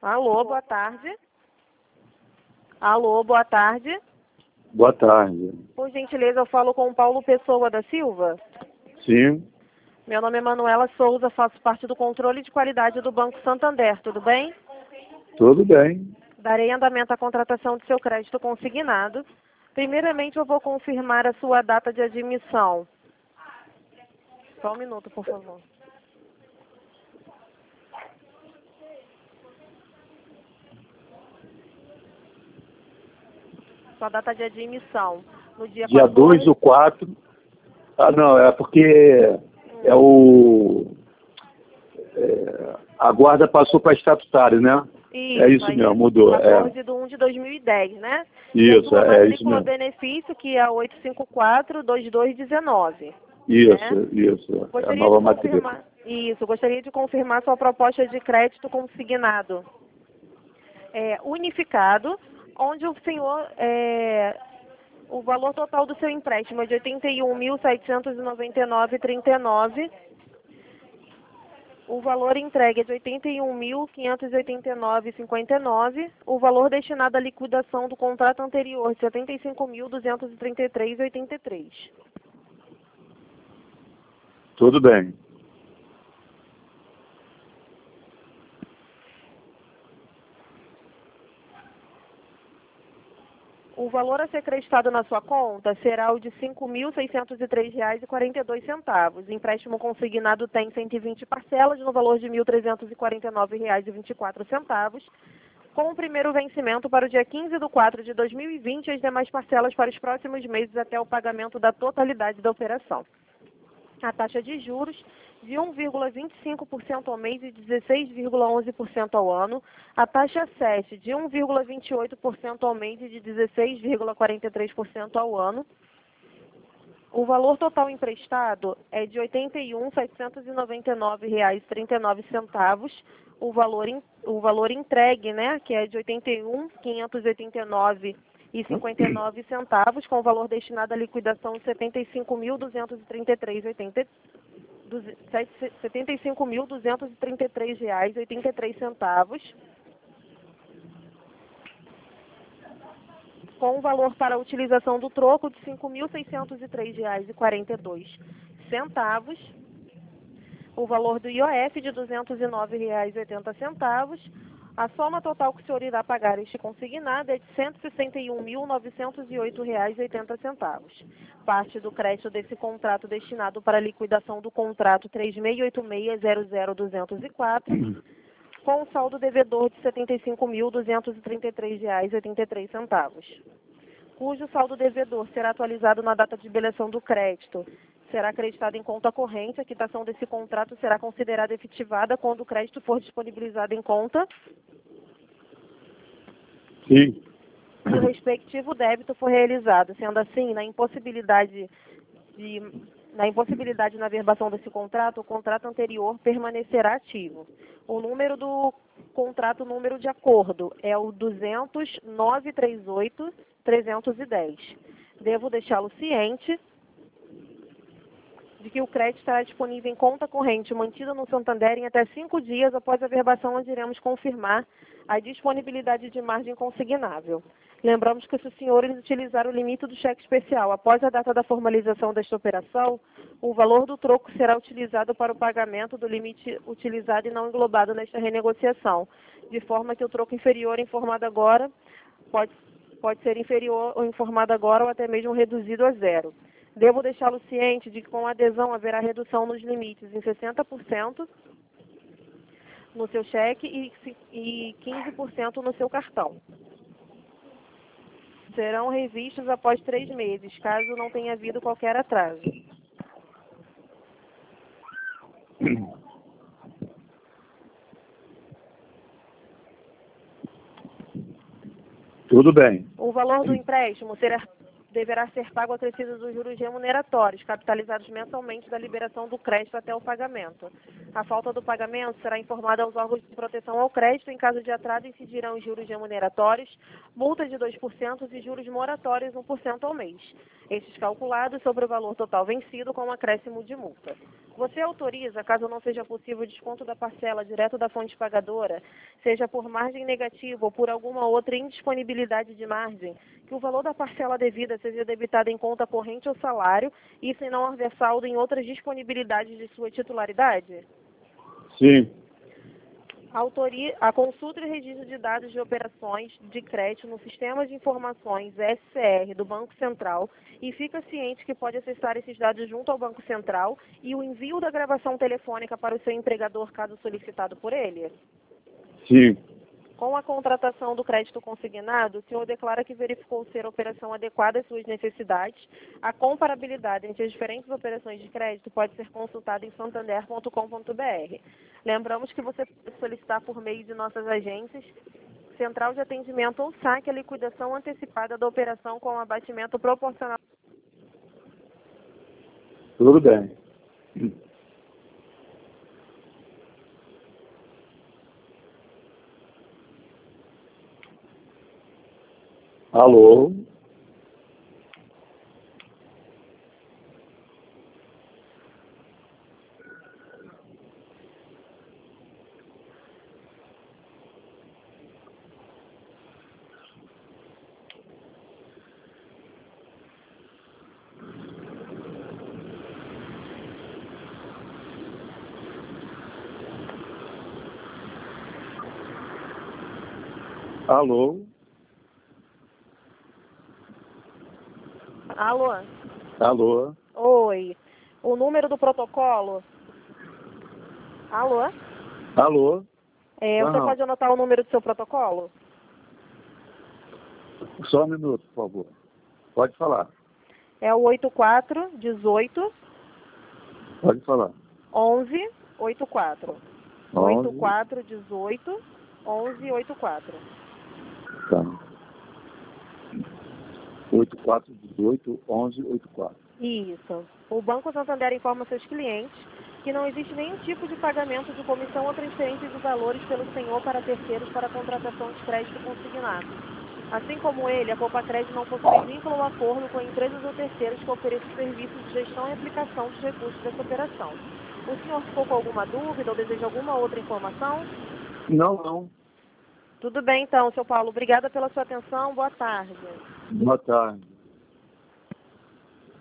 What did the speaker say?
Alô, boa tarde. Alô, boa tarde. Boa tarde. Por gentileza, eu falo com o Paulo Pessoa da Silva. Sim, Meu nome é Manuela Souza, faço parte do controle de qualidade do Banco Santander, tudo bem? tudo bem. Darei andamento à contratação do seu crédito consignado. Primeiramente, eu vou confirmar a sua data de admissão. Só um minuto, por favor. Sua data de admissão. No dia Dia 2 do 4. Ah, não, é porque a guarda passou para estatutário, né? Isso, É isso aí, mesmo, mudou. 14 de 1 de 2010, né? Isso, Sua é isso matrícula mesmo. benefício, que é a 854-2219. Isso. É a nova matrícula. Gostaria de confirmar sua proposta de crédito consignado. Unificado, onde o senhor, o valor total do seu empréstimo é de R$ 81.799,39. O valor entregue é de R$ 81.589,59. O valor destinado à liquidação do contrato anterior de R$ 75.233,83. Tudo bem. O valor a ser creditado na sua conta será o de R$ 5.603,42. O empréstimo consignado tem 120 parcelas no valor de R$ 1.349,24, com o primeiro vencimento para o dia 15 de 4 de 2020 e as demais parcelas para os próximos meses até o pagamento da totalidade da operação. A taxa de juros de 1,25% ao mês e 16,11% ao ano. A taxa 7 de 1,28% ao mês e de 16,43% ao ano. O valor total emprestado é de R$ 81.799,39. O valor entregue, né, que é de R$ 81.589,59, com o valor destinado à liquidação de R$ 75.233,83, com o valor para a utilização do troco de R$ 5.603,42. O valor do IOF de R$ 209,80. A soma total que o senhor irá pagar este consignado é de R$ 161.908,80. Parte do crédito desse contrato destinado para a liquidação do contrato 3686000204, com o saldo devedor de R$ 75.233,83, cujo saldo devedor será atualizado na data de liberação do crédito. Será acreditado em conta corrente. A quitação desse contrato será considerada efetivada quando o crédito for disponibilizado em conta. Sim. E o respectivo débito for realizado. Sendo assim, na impossibilidade na averbação desse contrato, o contrato anterior permanecerá ativo. O número do contrato, número de acordo, é o 200-938-310. Devo deixá-lo ciente de que o crédito estará disponível em conta corrente mantida no Santander em até 5 dias após a averbação, onde iremos confirmar a disponibilidade de margem consignável. Lembramos que se os senhores utilizar o limite do cheque especial após a data da formalização desta operação, o valor do troco será utilizado para o pagamento do limite utilizado e não englobado nesta renegociação, de forma que o troco inferior informado agora pode ser inferior ou informado agora ou até mesmo reduzido a zero. Devo deixá-lo ciente de que com a adesão haverá redução nos limites em 60% no seu cheque e 15% no seu cartão. Serão revistos após 3 meses, caso não tenha havido qualquer atraso. Tudo bem. O valor do empréstimo deverá ser pago acrescido dos juros remuneratórios, capitalizados mensalmente da liberação do crédito até o pagamento. A falta do pagamento será informada aos órgãos de proteção ao crédito. Em caso de atraso, incidirão juros remuneratórios, multa de 2% e juros moratórios 1% ao mês. Estes calculados sobre o valor total vencido com um acréscimo de multa. Você autoriza, caso não seja possível o desconto da parcela direto da fonte pagadora, seja por margem negativa ou por alguma outra indisponibilidade de margem, que o valor da parcela devida seja debitado em conta corrente ou salário, e se não haver saldo em outras disponibilidades de sua titularidade? Sim. A consulta e registro de dados de operações de crédito no Sistema de Informações SCR do Banco Central, e fica ciente que pode acessar esses dados junto ao Banco Central e o envio da gravação telefônica para o seu empregador caso solicitado por ele? Sim. Com a contratação do crédito consignado, o senhor declara que verificou ser a operação adequada às suas necessidades. A comparabilidade entre as diferentes operações de crédito pode ser consultada em santander.com.br. Lembramos que você pode solicitar por meio de nossas agências, Central de Atendimento ou saque, a liquidação antecipada da operação com abatimento proporcional. Tudo bem. Alô? Alô? Alô? Alô? Oi. O número do protocolo? Alô? Alô? Você pode anotar o número do seu protocolo? Só um minuto, por favor. Pode falar. É o 8418 Pode falar. 1184. 11. 8418 1184. Tá. 8418-1184. Isso. O Banco Santander informa seus clientes que não existe nenhum tipo de pagamento de comissão ou transferência de valores pelo senhor para terceiros para a contratação de crédito consignado. Assim como ele, a Poupa Crédito não possui vínculo ou acordo com empresas ou terceiros que ofereçam serviços de gestão e aplicação dos recursos dessa operação. O senhor ficou com alguma dúvida ou deseja alguma outra informação? Não. Tudo bem, então, seu Paulo. Obrigada pela sua atenção. Boa tarde. Boa tarde.